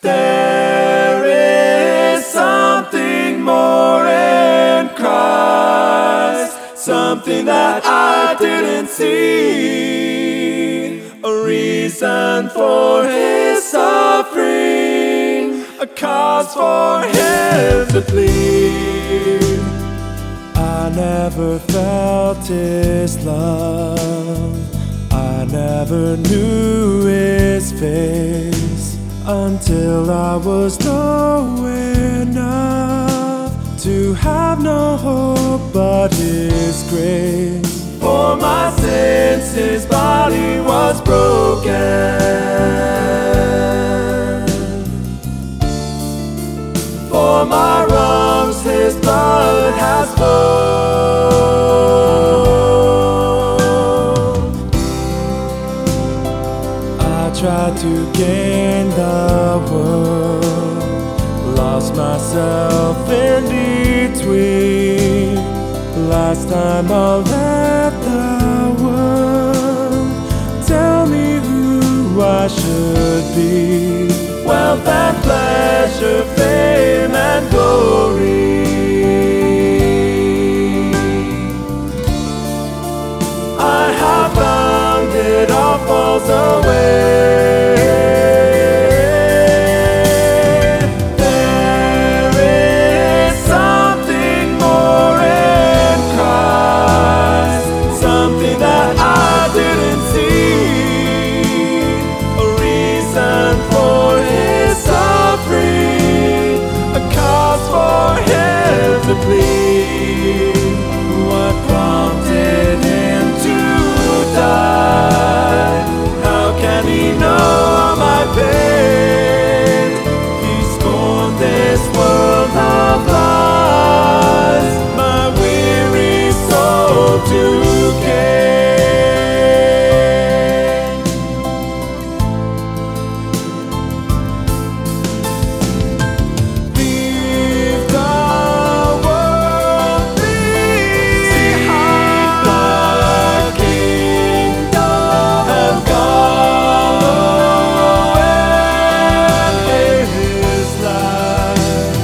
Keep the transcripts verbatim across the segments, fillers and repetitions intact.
There is something more in Christ, something that I didn't see, a reason for His suffering, a cause for Him to plead. I never felt His love, I never knew His face, until I was low enough to have no hope but His grace. For my sins His body was broken, for my wrongs His blood has flowed. I tried to gain the world, lost myself in between. Last time I left the world, tell me who I should be. Wealth and pleasure, fame and glory, I have found it all falls away. There is something more in Christ, something that I didn't see, a reason for His suffering, a cause for Him to plead. What prompted Him to die? How can He know my pain? He scorned this world of lies, my weary soul to gain. Leave the world behind, the kingdom of God and His light.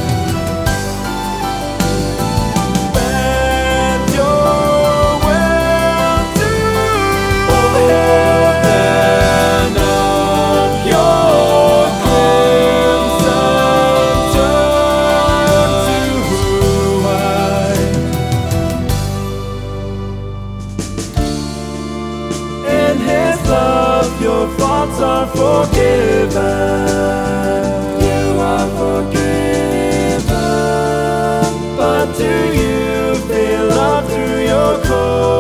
Bend your will to heaven of your crimson turn to white. In His love your faults are forgiven, you are forgiven. But do you feel love through your core?